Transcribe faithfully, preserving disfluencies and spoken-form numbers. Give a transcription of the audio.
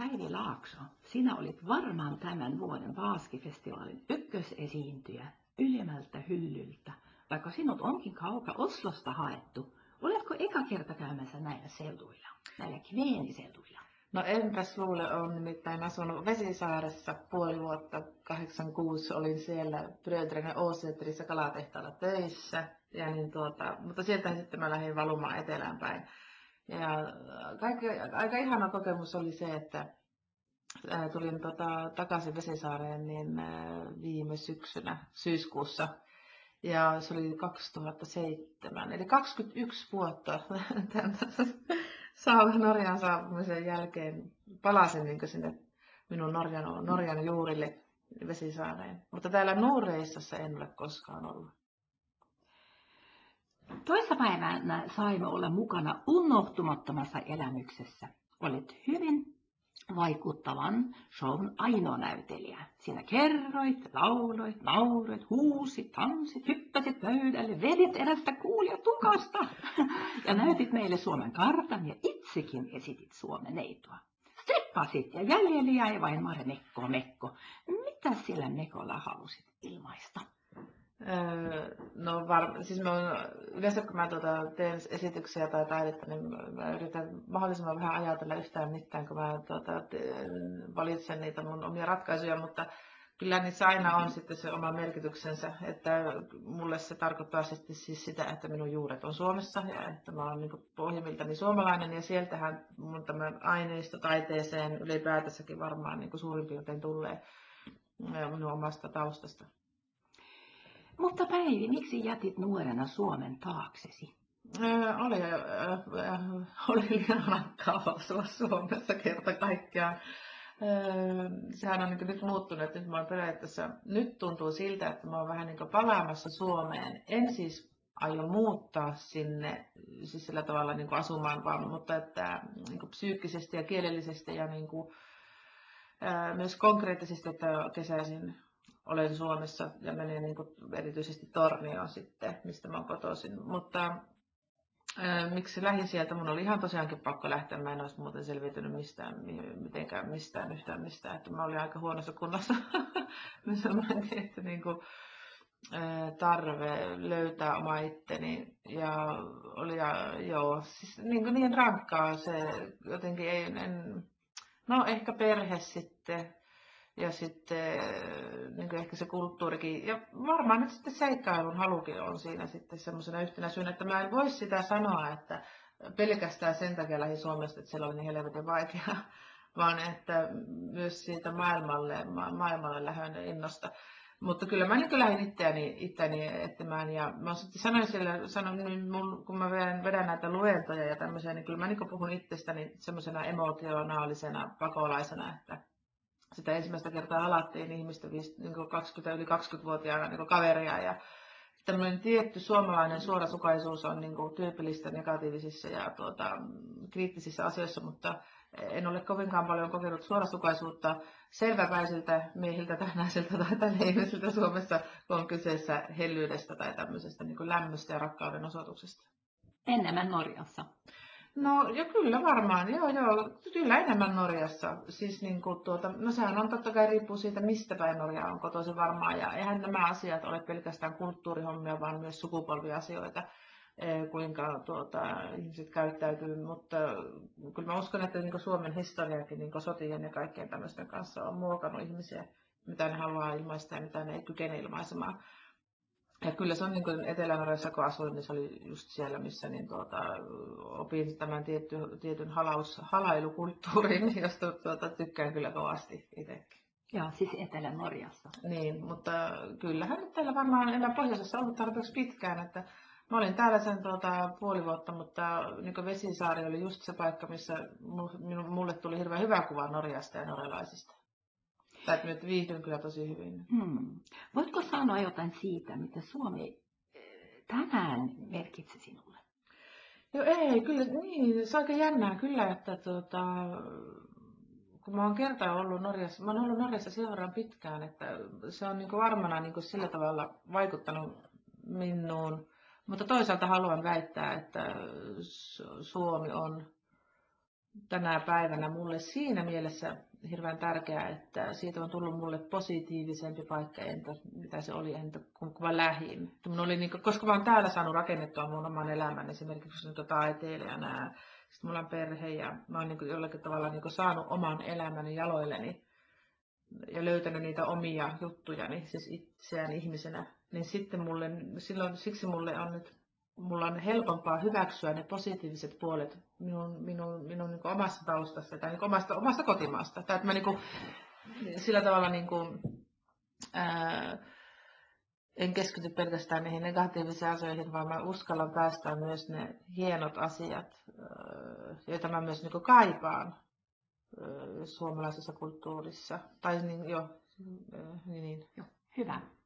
Päivi Laakso, sinä olit varmaan tämän vuoden Baaskifestivaalin ykkösesiintyjä ylimmältä hyllyltä. Vaikka sinut onkin kauka Oslosta haettu, oletko eka kerta käymässä näillä seuduilla, näillä Kveeni-seuduilla? No enpäs luule, olen nimittäin asunut Vesisaaressa puoli vuotta, kahdeksankymmentäkuusi olin siellä Bröderna Åsäterissä kalatehtaalla töissä. Ja niin tuota, mutta sieltä sitten mä lähdin valumaan etelään päin. Ja kaikki, aika ihana kokemus oli se, että ää, tulin tota, takaisin Vesisaareen niin, ää, viime syksynä syyskuussa. Ja se oli kaksituhattaseitsemän, eli kaksikymmentäyksi vuotta tämän Saavan Norjan saapumisen jälkeen palasin niin sinne minun Norjan, Norjan juurille Vesisaareen. Mutta täällä Nuureissassa en ole koskaan ollut. Toissapäivänä saimme olla mukana unohtumattomassa elämyksessä. Olit hyvin vaikuttavan shown ainoa näytelijä. Sinä kerroit, lauloit, nauroit, huusit, tanssit, hyppäsit pöydälle, vedit erästä kuulia tukasta ja näytit meille Suomen kartan ja itsekin esitit Suomen neitoa. Strippasit ja jäljelle jäi vain Mare Mekko Mekko. Mitä sillä Mekolla halusit ilmaista? Öö, no var, siis mä oon, yleensä kun mä tuota, teen esityksiä tai taidetta, niin mä yritän mahdollisimman vähän ajatella yhtään mitään, kun mä tuota, teen, valitsen niitä mun omia ratkaisuja, mutta kyllä niissä aina on sitten se oma merkityksensä, että mulle se tarkoittaa sitten siis sitä, että minun juuret on Suomessa ja että mä oon niin pohjimmiltani suomalainen ja sieltähän mun tämän aineisto taiteeseen ylipäätänsäkin varmaan niin suurin piirtein tulee minun omasta taustasta. Mutta Päivi, miksi jätit nuorena Suomen taaksesi? Äh, oli, äh, äh, oli liian rankkaa asua Suomessa kerta kaikkiaan. Äh, sehän on niin nyt muuttunut, että nyt, mä periaatteessa, nyt tuntuu siltä, että mä oon vähän niin palaamassa Suomeen. En siis aio muuttaa sinne siis sillä tavalla niin asumaan, vaan, mutta että niin psyykkisesti ja kielellisesti ja niin kuin, äh, myös konkreettisesti, että kesäisin olen Suomessa ja menen niin kuin erityisesti Tornioon sitten, mistä mä oon kotoisin. Mutta ää, miksi lähdin sieltä? Mun oli ihan tosiaankin pakko lähteä. Mä en olisi muuten selviytynyt mistään, mitenkään mistään, yhtään mistään. Että mä olin aika huonossa kunnossa. Mä mietin, että niin kuin, ää, tarve löytää oma itteni. Ja oli ja, joo, siis niin, kuin niin rankkaa se jotenkin ei, en, no ehkä perhe sitten. Ja sitten niin kuin ehkä se kulttuurikin, ja varmaan nyt sitten seikkailun halukin on siinä sitten semmoisena yhtenä syynä, että mä en voi sitä sanoa, että pelkästään sen takia lähdin Suomesta, että siellä oli niin helvetin vaikeaa, vaan että myös siitä maailmalle, ma- maailmalle lähdön innosta. Mutta kyllä mä niin lähdin itseäni, itseäni etsimään ja mä sitten sanoin sille, sanoin, mun, kun mä vedän, vedän näitä luentoja ja tämmöisiä, niin kyllä mä niin puhun itsestäni semmoisena emotionaalisena pakolaisena, että sitä ensimmäistä kertaa alattiin ihmistä niin kaksikymmentä, yli kaksikymmentävuotiaana niin kaveria ja tämmöinen tietty suomalainen suorasukaisuus on niin kuin tyypillistä negatiivisissa ja tuota, kriittisissä asioissa, mutta en ole kovinkaan paljon kokenut suorasukaisuutta selväpäisiltä miehiltä tai naisilta tai tälle ihmisiltä Suomessa, kun on kyseessä hellyydestä tai tämmöisestä niin kuin lämmöstä ja rakkauden osoituksesta. Enemmän Norjassa. No ja kyllä varmaan, joo joo, kyllä enemmän Norjassa. Siis niin kuin tuota, no sehän on totta kai riippuu siitä, mistä päin Norja on kotoisin varmaan. Ja eihän nämä asiat ole pelkästään kulttuurihommia, vaan myös sukupolviasioita, kuinka tuota, ihmiset käyttäytyy. Mutta kyllä mä uskon, että niin Suomen historiakin niin sotien ja kaikkien tämmöisten kanssa on muokannut ihmisiä, mitä ne haluaa ilmaista ja mitä ne ei kykene ilmaisemaan. Ja kyllä se on niin kuin Etelä-Norjassa, kun asuin, niin se oli just siellä, missä niin tuota, opin tämän tietty, tietyn halaus, halailukulttuurin, josta tuota, tykkään kyllä kovasti itsekin. Joo, siis Etelä-Norjassa. Niin, mutta kyllähän nyt täällä varmaan elän pohjoisessa ollut tarpeeksi pitkään, että mä olin täällä sen tuota, puoli vuotta, mutta niin Vesisaari oli just se paikka, missä mulle tuli hirveän hyvä kuva Norjasta ja norjalaisista. Tai että nyt viihdyn kyllä tosi hyvin. Hmm. Voitko sanoa jotain siitä, mitä Suomi tänään merkitsi sinulle? Joo ei, kyllä niin, se on aika jännää kyllä, että tuota, kun mä oon kertaa ollut Norjassa, mä oon ollut Norjassa sen verran pitkään, että se on niin kuin varmana niin kuin sillä tavalla vaikuttanut minuun, mutta toisaalta haluan väittää, että Suomi on tänä päivänä mulle siinä mielessä hirveän tärkeää, että siitä on tullut mulle positiivisempi paikka, entä mitä se oli, entä kun mä lähdin. Mun oli niin, koska mä oon täällä saanut rakennettua mun oman elämän, esimerkiksi nyt taiteilijana, sitten mulla on perhe ja mä oon niin jollakin tavalla niin saanut oman elämäni jaloilleni ja löytänyt niitä omia juttujani, siis itseään ihmisenä, niin sitten mulle, silloin, siksi mulle on nyt mulla on helpompaa hyväksyä ne positiiviset puolet minun, minun, minun niin omassa taustassa tai niin omasta, omasta kotimaasta. Tai että mä niin kuin, sillä tavalla niin kuin, ää, en keskity pelkästään niihin negatiivisiin asioihin, vaan mä uskallan päästää myös ne hienot asiat, ää, joita mä myös niin kuin kaipaan ää, suomalaisessa kulttuurissa. Tai niin, jo, ää, niin, niin. Joo, hyvä.